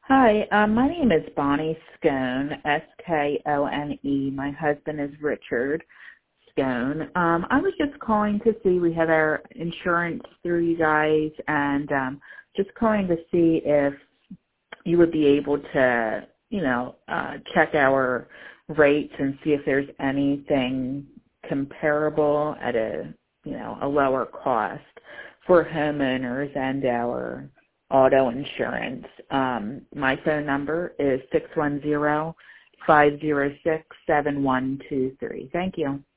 Hi, my name is Bonnie Scone, Skone. My husband is Richard Scone. I was just calling to see, we have our insurance through you guys, and just calling to see if you would be able to, check our rates and see if there's anything comparable at a lower cost for homeowners and our auto insurance. My phone number is 610-506-7123. Thank you.